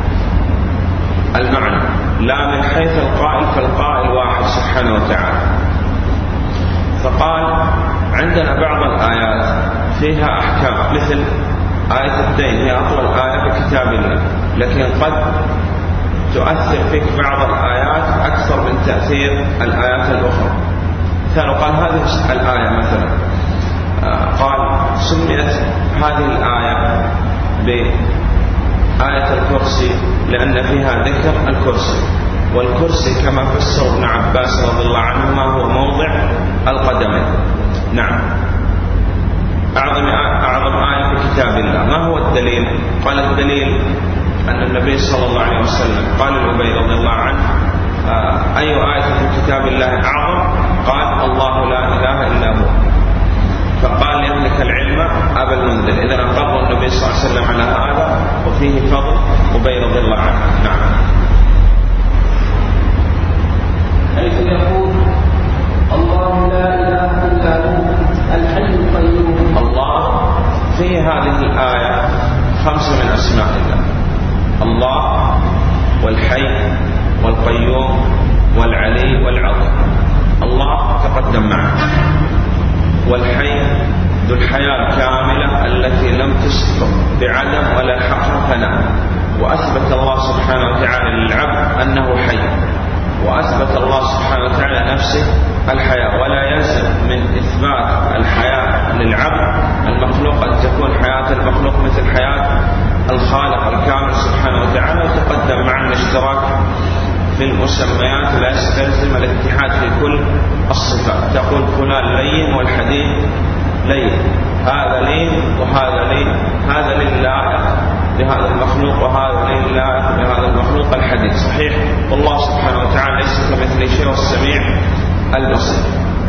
المعنى لا من حيث القائل، فالقائل واحد سبحانه وتعالى. فقال عندنا بعض الآيات فيها أحكام، مثل آية الدين هي أطول آية في كتاب الله، لكن قد تؤثر فيك بعض الآيات أكثر من تأثير الآيات الأخرى. مثلا قال هذه الآية مثلا قال سميت هذه الآية بآية الكرسي لأن فيها ذكر الكرسي، والكرسي كما فسر ابن عباس رضي الله عنهما هو موضع القدمين. نعم. أعظم أعظم آية في كتاب الله. ما هو الدليل؟ قال الدليل أن النبي صلى الله عليه وسلم قال لأبي رضي الله عنه أي آية في كتاب الله أعظم؟ قال الله لا إله إلا هو. فقال يملك العلم أبا المنذر. إذا أقر النبي صلى الله عليه وسلم على هذا، وفيه فضل أبي رضي الله عنه. نعم. حيث يقول الله لا إله إلا هو الحي القيوم. الله في هذه الآية خمسة من أسماء الله: الله والحي والقيوم والعلي والعظيم. الله تقدم معنا، والحي ذو الحياة الكاملة التي لم تسبق بعدم ولا حقها فناء. وأثبت الله سبحانه وتعالى للعبد أنه حي، وأثبت الله سبحانه وتعالى نفسه الحياة. ولا يلزم من إثبات الحياة للعبد المخلوق أن تكون حياة المخلوق مثل حياة الخالق الكامل سبحانه وتعالى. وتقدم معنا الاشتراك في المسميات لا يستلزم الاتحاد في كل الصفات. تقول فلان لين والحديد لين، هذا لين وهذا لين، هذا لله بهذا المخلوق وهذا لله بهذا المخلوق الحديد. صحيح، والله سبحانه وتعالى ليس كمثله شيء والسميع البصير.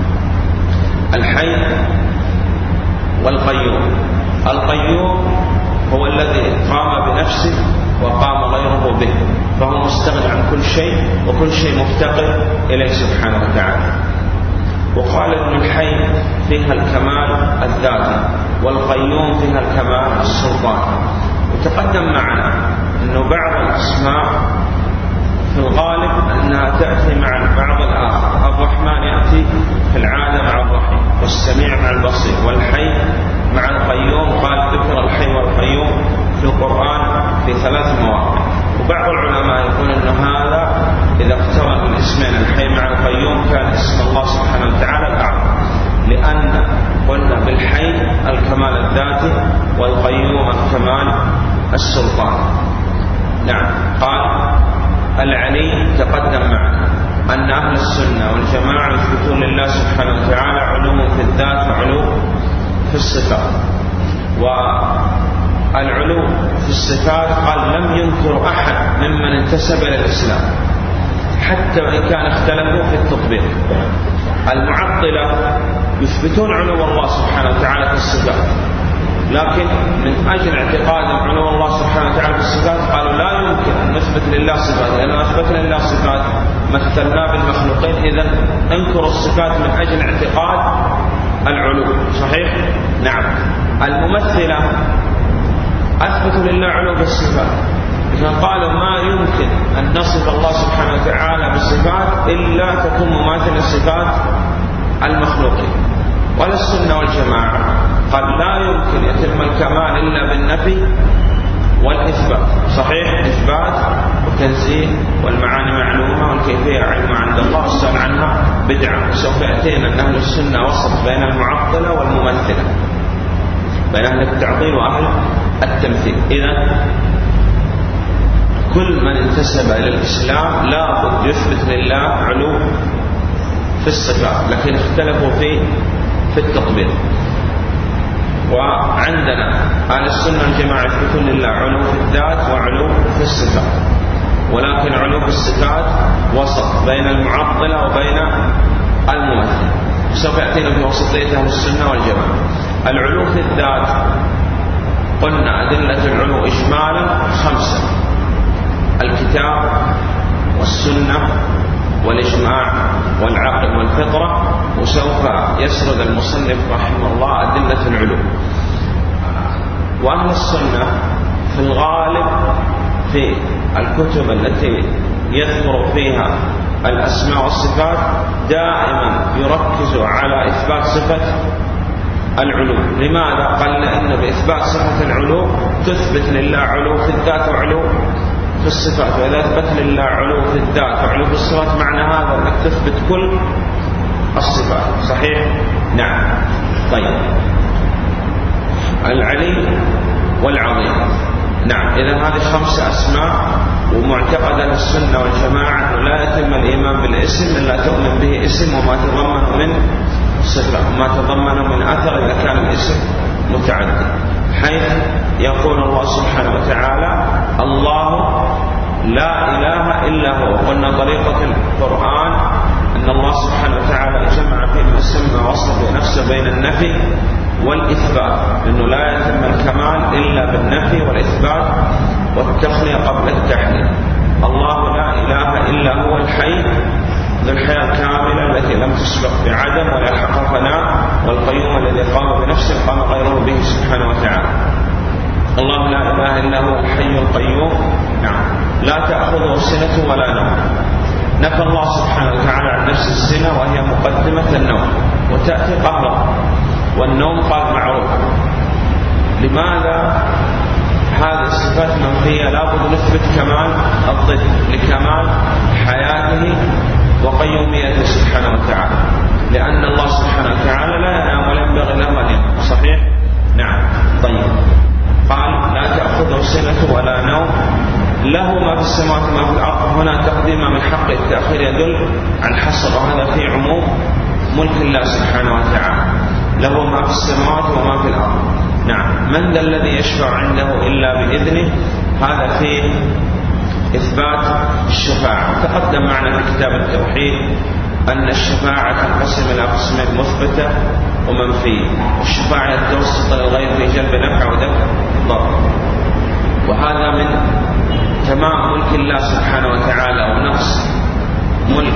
الحي والقيوم. القيوم هو الذي قام بنفسه وقام غيره به، فهو مستغني عن كل شيء، وكل شيء مفتقر إليه سبحانه وتعالى. وقال ابن الحي فيها الكمال الذاتي، والقيوم فيها الكمال السلطاني. وتقدم معنا أنه بعض الأسماء في الغالب أنها تأتي مع بعض الآخر. الرحمن يأتي في العادة مع الرحيم، والسميع مع البصير، والحي مع القيوم. قال ذكر الحي والقيوم في القرآن في ثلاث مواقع. وبعض العلماء يقول أن هذا إذا اقترن الاسمين الحي مع الذات والقيوم كمال السلطان. نعم. قال العلي تقدم معنا أن أهل السنة والجماعة يثبتون لله سبحانه وتعالى علو في الذات وعلو في الصفات. والعلو في الصفات قال لم ينكر أحد ممن انتسب إلى الإسلام حتى وإن كان اختلفوا في التطبيق. المعطلة يثبتون علو الله سبحانه وتعالى في الصفات، لكن من أجل اعتقادهم علو الله سبحانه وتعالى في الصفات قالوا لا يمكن أن نثبت لله صفات، لأنه أثبت لله صفات مثلنا بالمخلوقين، إذن انكروا الصفات من أجل اعتقاد العلو. صحيح؟ نعم. الممثلة أثبتوا لله علو بالصفات، فقالوا ما يمكن أن نصف الله سبحانه وتعالى بالصفات إلا تكون مماثلة لصفات المخلوقين. ولا السنة والجماعة قال لا يمكن يتم الكمال إلا بالنفي والإثبات. صحيح؟ إثبات وتنزيه والمعاني معلومة والكيفية علم عند الله، والسؤال عنها بدعة. وسوف يأتينا أن أهل السنة وسط بين المعطلة والممثلة، بين أهل التعطيل وأهل التمثيل. إذن كل من انتسب إلى الإسلام لا بد يثبت لله علو في الصفات، لكن اختلفوا في في التطبيق. وعندنا أهل السنة والجماعة يثبتون لله علو في الذات وعلو في الصفات، ولكن علو في الصفات وسط بين المعطلة وبين الممثل. سوف يأتينا في وسطية أهل السنة والجماعة. العلو في الذات قلنا أدلة العلو إجمالا خمسة: الكتاب والسنة والإجماع والعقل والفطرة. وسوف يسرد المصنف رحمه الله أدلة العلو. وأهل السنة في الغالب في الكتب التي يذكر فيها الأسماء والصفات دائما يركزوا على إثبات صفة العلو. لماذا؟ قال لأن بإثبات صفة العلو تثبت لله علو في الذات وعلو في الصفات. وإذا أثبت لله علو في الذات وعلو في الصفات معنى هذا أنك تثبت كل الصفات. صحيح؟ نعم. طيب، العلي والعظيم. نعم. إذا هذه خمسة أسماء، ومعتقد أهل السنة والجماعة لا يتم الإيمان بالاسم إلا تؤمن به اسم وما تضمن من صفة، وما تضمن من أثر إذا كان الاسم متعدد، حيث يقول الله سبحانه وتعالى الله لا إله إلا هو. قلنا طريقة القرآن أن الله سبحانه وتعالى جمع فيما سمى وصف بنفسه بين النفي والإثبات، لأنه لا يتم الكمال إلا بالنفي والإثبات والتخلية قبل التحليل. الله لا إله إلا هو الحي ذو الحياة الكاملة التي لم تسبق بعدم ولا يلحقها فناء، والقيوم الذي قام بنفسه قام غيره به سبحانه وتعالى. الله لا إله إلا هو الحي القيوم. نعم. لا تأخذه سنة ولا نوم. نفى الله سبحانه وتعالى عن نفس السنة وهي مقدمة النوم، وتأتي قهرا، والنوم قال معروف. لماذا هذه الصفات منفية؟ لابد نثبت كمال الضد لكمال حياته وقيوميته سبحانه وتعالى، لأن الله سبحانه وتعالى لا ينام ولا ينبغي له أن ينام. صحيح؟ نعم. طيب، قال لا تأخذه سنة ولا نوم، له ما في السماوات وما في الأرض. هنا تقديم من حق التأخير يدل عن حصر، وهذا في عموم ملك الله سبحانه وتعالى. له ما في السماوات وما في الأرض. نعم. من ذا الذي يشفع عنده إلا بإذنه؟ هذا فيه إثبات الشفاعة. تقدم معنا في كتاب التوحيد أن الشفاعة تنقسم إلى قسمين: مثبتة ومنفية. الشفاعة توسط للغير في جلب نفع ودفع ضر، وهذا من تمام ملك الله سبحانه وتعالى ونقص ملك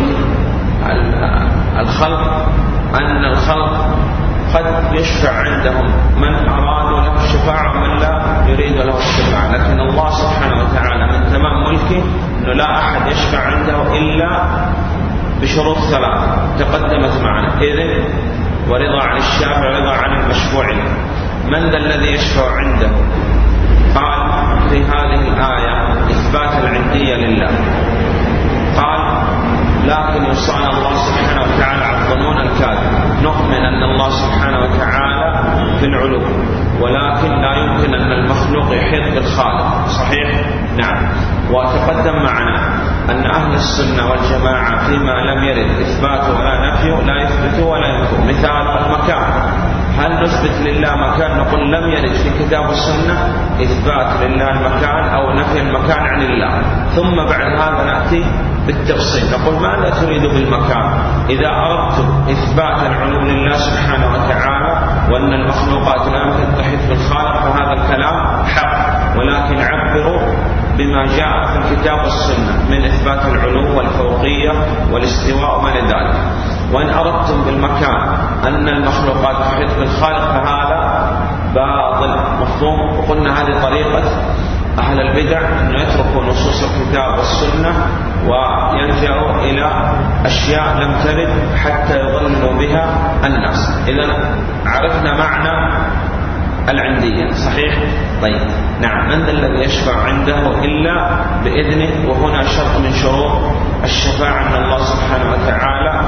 الخلق، أن الخلق قد يشفع عندهم من أرادوا له الشفاعة ومن لا يريد له الشفاعة، لكن الله سبحانه وتعالى من تمام ملكه أنه لا أحد يشفع عنده إلا بشروط ثلاثة تقدمت معنا: إذن، ورضا عن الشافع، ورضا عن المشفوع له. من ذا الذي يشفع عنده؟ قال في هذه الآية إثبات العندية لله. قال لكن يصان الله سبحانه وتعالى على الظنون الكاذب. نؤمن أن الله سبحانه وتعالى في العلو، ولكن لا يمكن أن المخلوق يحيط بالخالق. صحيح؟ نعم. وتقدم معنا أن أهل السنة والجماعة فيما لم يرد إثبات ولا نفي لا يثبتوا ولا ينفوا. مثال المكان، هل نثبت لله مكان؟ نقول لم يرد في كتاب السنة إثبات لله المكان أو نفي المكان عن الله. ثم بعد هذا نأتي بالتفصيل، نقول ماذا تريد بالمكان؟ إذا أردتم إثبات العلو لله سبحانه وتعالى وأن المخلوقات لا يمكن تحيط بالخالق فهذا الكلام حق، ولكن عبروا بما جاء في الكتاب والسنة من إثبات العلو والفوقية والاستواء وما ذلك. وإن أردتم بالمكان أن المخلوقات تحيط بالخالق فهذا باطل مفهوم. وقلنا هذه طريقة أهل البدع، أن يتركوا نصوص الكتاب والسنة ويلجأوا إلى أشياء لم ترد حتى يضلوا بها الناس. إذن عرفنا معنى العندية. صحيح؟ طيب نعم. من الذي يشفع عنده إلا بإذنه؟ وهنا شرط من شروط الشفاعة أن الله سبحانه وتعالى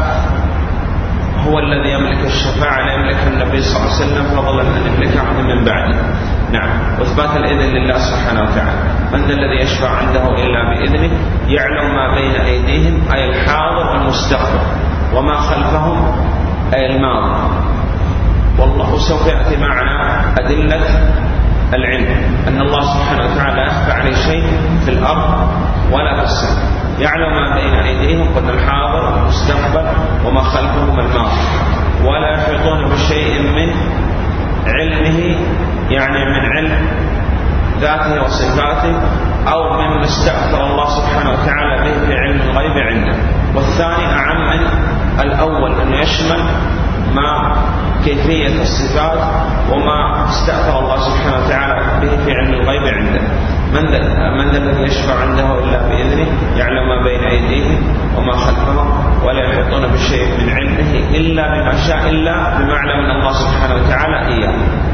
هو الذي يملك الشفاعة، لا يملك النبي صلى الله عليه وسلم فضلا أن يملكها من بعده. نعم. وإثبات الإذن لله سبحانه وتعالى. من الذي يشفع عنده إلا بإذنه؟ يعلم ما بين أيديهم أي الحاضر والمستقبل، وما خلفهم أي الماضي. والله سوف يأتي معنا أدلة العلم أن الله سبحانه وتعالى لا يخفى عليه شيء في الأرض ولا في السماء، يعلم ما بين أيديهم قد الحاضر والمستقبل وما خلفهم الماضي، ولا يحيطون بشيء من علمه، يعني من علم ذاته وصفاته أو مما استأثر الله سبحانه وتعالى به في علم الغيب عنده. والثاني أعم من الأول، أنه يشمل ما كيفية الصفات وما استأثر الله سبحانه وتعالى به في علم الغيب عنده. من ذا من ذا الذي يشفع عنده إلا بإذنه، يعلم ما بين أيديهم وما خلفهم ولا يحيطون بشيء من علمه إلا بما شاء، إلا بما علم من الله سبحانه وتعالى إياه.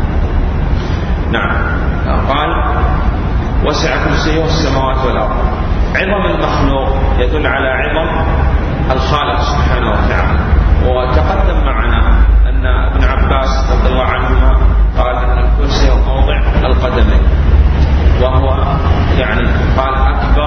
نعم. قال وسع كرسيه السماوات والأرض. عظم المخلوق يدل على عظم الخالق سبحانه وتعالى. وتقدم معنا أن ابن عباس رضي الله عنهما قال أن الكرسي هو موضع القدمين، وهو يعني قال أكبر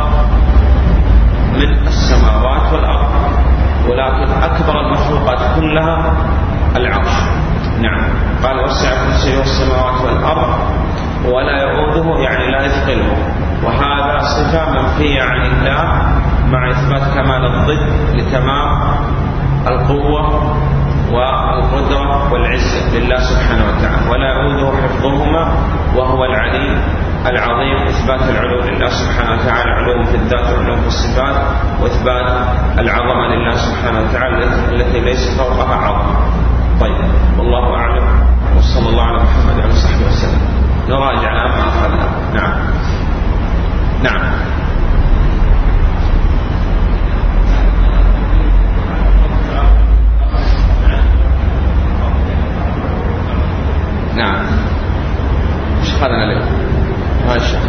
من السماوات والأرض، ولكن أكبر المخلوقات كلها العرش. نعم. قال وسع كرسيه السماوات والأرض ولا يؤوده، يعني لا يثقله، وهذا صفة منفية عن الله مع إثبات كمال الضد لتمام القوة والقدرة والعزة لله سبحانه وتعالى. ولا يؤوده حفظهما وهو العلي العظيم. إثبات العلو لله سبحانه وتعالى، علو في الذات وعلو في الصفات، وإثبات العظمة لله سبحانه وتعالى التي ليس فوقها عظمة. طيب والله أعلم، وصلى الله على محمد وعلى صحبه وسلم. نراجع الآن ما أخذنا. نعم. نعم. نعم. ايش أخذنا لك؟ ماشي.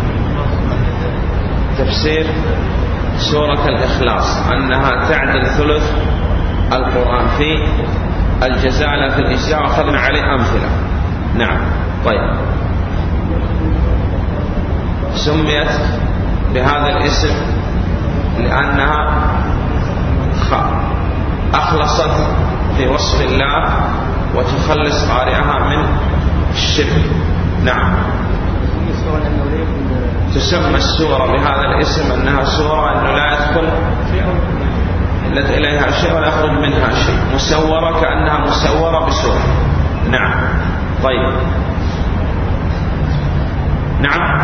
تفسير سورة الإخلاص أنها تعدل ثلث القرآن في الجزاء لا في الإجزاء، وأخذنا عليه أمثلة. نعم. طيب. سميت بهذا الاسم لأنها أخلصت في وصف الله وتخلص قارئها من الشرك. نعم. تسمى السورة بهذا الاسم أنها سورة أنه لا يدخل إليها شيء ولا يخرج منها شيء، مسورة كأنها مسورة بسورة. نعم. طيب. نعم.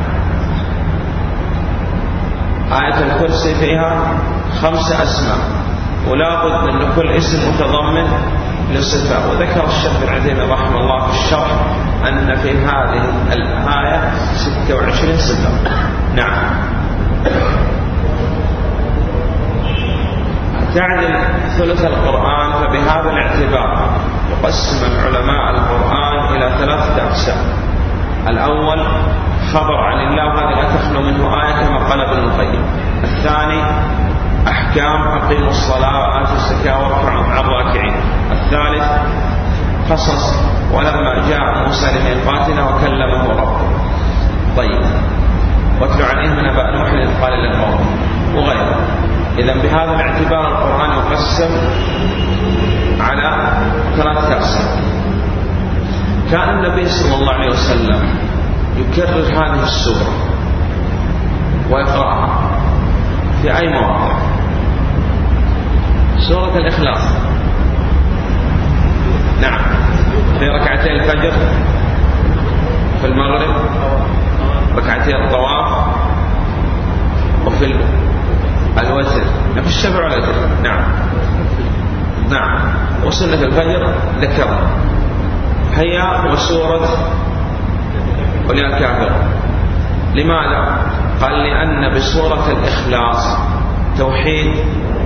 آية الكرسي فيها خمسة أسماء، ولا بد أن كل اسم متضمن لصفة. وذكر الشيخ ابن عثيمين رحمه الله في الشرح أن في هذه الآية ستة وعشرين صفة. نعم. تعدل ثلث القرآن، فبهذا الاعتبار يقسم العلماء القرآن إلى ثلاثة أقسام. الأول خبر عن الله، وهذا لا تخلو منه آية كما قال ابن القيم. الثاني أحكام، أقيموا الصلاة وآتوا الزكاة واركعوا مع الراكعين. الثالث قصص ولما جاء موسى لميقاتنا وكلمه ربه. طيب، واتل عليهم نبأ نوح إذ قال لقومه وغيره. إذن بهذا الاعتبار القرآن يقسم على ثلاث أقسام. كان النبي صلى الله عليه وسلم يكرر هذه السورة ويقرأها في أي مواضع. سورة الإخلاص، نعم، في ركعتي الفجر، في المغرب، ركعتي الطواف، وفي الوتر، في الشفع والوتر، نعم نعم وسنة الفجر ذكرنا هي وسورة قل يا الكافر. لماذا؟ قال لأن بسورة الإخلاص توحيد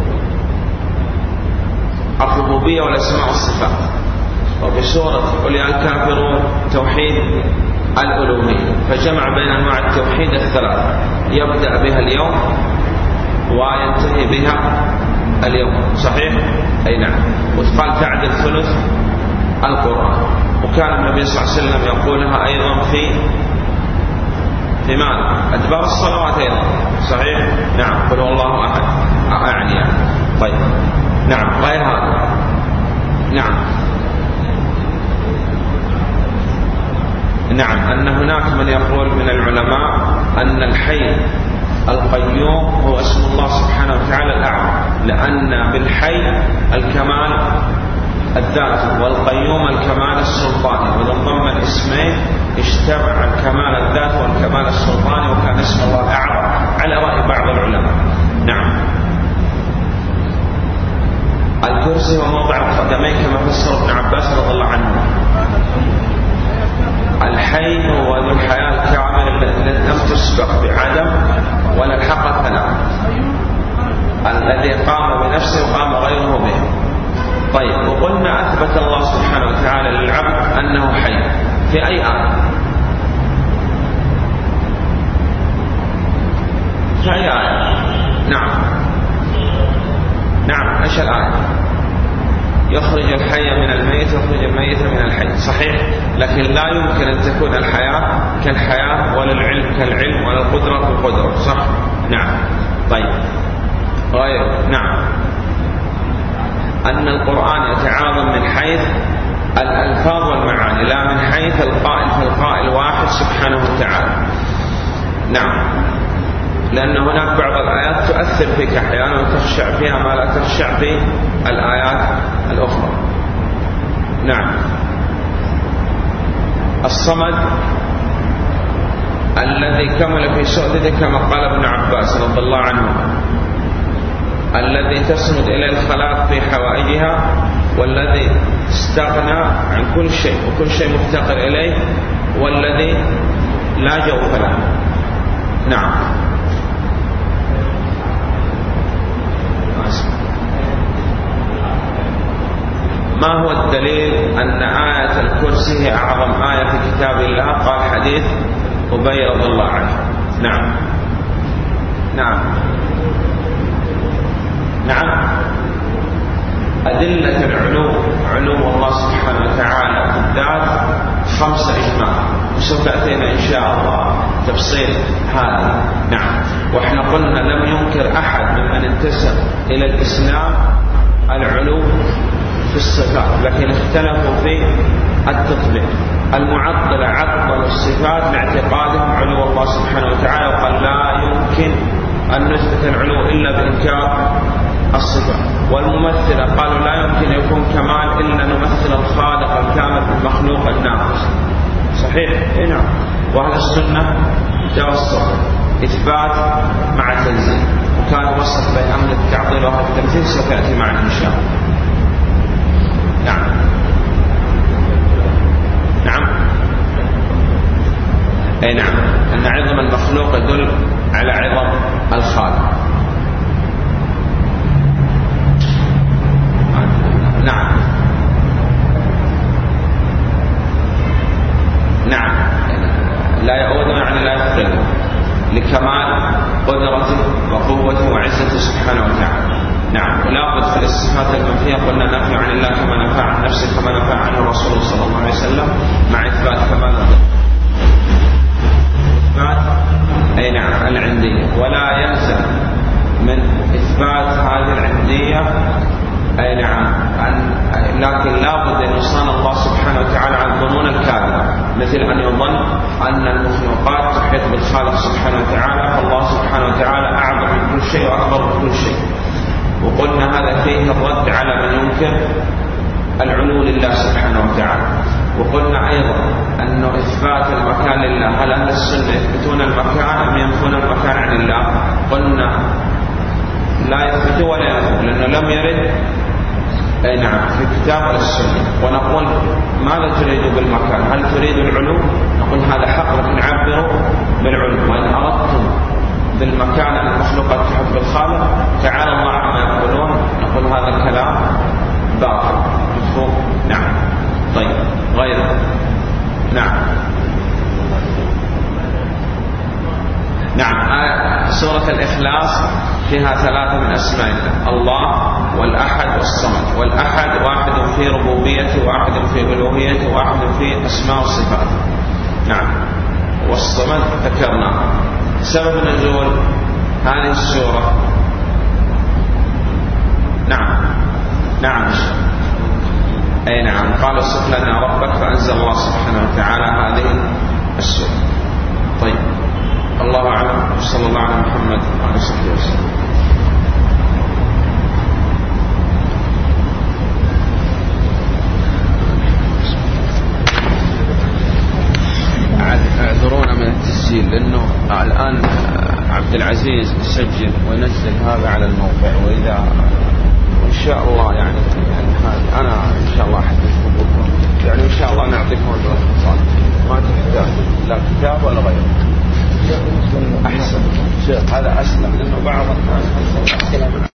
الربوبية والأسماء والصفات، وبسورة قل يا الكافرون توحيد الألوهية، فجمع بين أنواع التوحيد الثلاثة، يبدأ بها اليوم وينتهي بها اليوم. صحيح؟ أي نعم. وقال تعدل ثلث القرآن. وكان النبي صلى الله عليه وسلم يقولها أيضا في في مال أدبار الصلوات أيضا. صحيح؟ نعم. قل والله أحد أعني يعني. طيب، نعم، غير هذا. نعم نعم أن هناك من يقول من العلماء أن الحي القيوم هو اسم الله سبحانه وتعالى الأعظم، لأن بالحي الكمال الذاتي والقيوم الكمال السلطاني، وإذا انضم الاسمين اجتمع الكمال الذاتي والكمال السلطاني وكان اسم الله الأعظم على رأي بعض العلماء. نعم. الكرسي وموضع القدمين كما فسر ابن عباس رضي الله عنه. الحي هو ذو الحياة الكامل الذي لم تسبق بعدم ولا الحق ثلاث، الذي قام بنفسه وقام غيره به. طيب، وقلنا أثبت الله سبحانه وتعالى للعبد أنه حي في أي آية؟ في أي آية؟ نعم نعم إيش الآية؟ يخرج الحي من الميت ويخرج الميت من الحي. صحيح، لكن لا يمكن أن تكون الحياة كالحياة ولا العلم كالعلم ولا القدرة كالقدرة. صح؟ نعم. طيب، غير. نعم، أن القرآن يتعاظم من حيث الألفاظ والمعاني لا من حيث القائل، فالقائل واحد سبحانه وتعالى. نعم، لأن هناك بعض الآيات تؤثر فيك أحيانا وتخشع فيها ما لا تخشع في الآيات الأخرى. نعم. الصمد الذي كمل في سؤدده كما قال ابن عباس رضي الله عنه، الذي تسند إلى الخلاق في حوائجها، والذي استغنى عن كل شيء وكل شيء مفتقر إليه، والذي لا جوف له. نعم. ما هو الدليل أن آية الكرسي هي أعظم آية في كتاب الله؟ قال حديث أبي رضي الله عنه. نعم نعم نعم أدلة العلو، علو الله سبحانه وتعالى في الذات خمسة إجماع، وسوف تأتينا إن شاء الله تفصيل هذا. نعم. وإحنا قلنا لم ينكر أحد ممن انتسب إلى الإسلام العلو في الصفات، لكن اختلفوا في التطبيق. المعطلة عطلوا الصفات باعتقادهم علو الله سبحانه وتعالى، وقال لا يمكن أن نثبت العلو إلا بإنكار الصفات. والممثلة قالوا لا يمكن يكون كمال إلا نمثل الخالق الكامل بالمخلوق الناقص. صحيح؟ إيه نعم. وأهل السنة توسط إثبات مع تنزيل، وكان وسط بين أهل التعطيل وأهل التمثيل، سوف يأتي معنا إن شاء الله. نعم نعم أي نعم، أن عظم المخلوق يدل على عظم الخالق. نعم نعم لا يؤود يعني لا يثقل، لكمال قدرته وقوته وعزته سبحانه وتعالى. نعم. ولا بد في الصفات المنفية قلنا نفي عن الله كما نفى عن نفسه كما نفى عنه الرسول صلى الله عليه وسلم مع إثبات كمال إثبات أي نعم العندية. ولا يلزم من إثبات هذه العندية أي نعم أن لكن لا بد أن يصان الله سبحانه وتعالى عن الظنون الكاذبة، مثل أن يظن أن المخلوقات تحيط بالخالق سبحانه وتعالى، فالله سبحانه وتعالى أعظم من كل شيء وأكبر من كل شيء. وقلنا هذا فيه الرد على من ينكر العلو لله سبحانه وتعالى. وقلنا أيضا أنه إثبات المكان لله، هل أهل السنة يثبتون المكان أم ينفون المكان عن الله؟ قلنا لا يثبت ولا ينفون، لأنه لم يرد أي نعم في الكتاب ولا السنة. ونقول ماذا تريد بالمكان؟ هل تريد العلو؟ نقول هذا حق، لكن عبروا بالعلو. وإن أردتم بالمكان أن المخلوقات تحب بالخالق تعالى الله عما يقولون، نقول هذا الكلام باطل مفهوم. نعم. طيب غيره. نعم نعم آية سورة الإخلاص فيها ثلاثة من أسماء الله، الله والأحد والصمد. والأحد واحد في ربوبيته واحد في ألوهيته واحد في أسماء وصفاته. نعم. والصمد ذكرنا. سبب نزول هذه السورة نعم نعم أي نعم قال صف لنا ربك فأنزل الله سبحانه وتعالى هذه السورة. طيب الله أعلم، صلى الله على محمد وعلى آله وسلم. اعذرونا من التسجيل لأنه الآن عبد العزيز يسجل وينزل هذا على الموقع، وإذا إن شاء الله يعني أنا إن شاء الله أحدثكم بكرة يعني إن شاء الله نعطيكم الاتصال، ما تحتاج لا كتاب ولا غيره. أحسن هذا أسلم، لأنه بعض الناس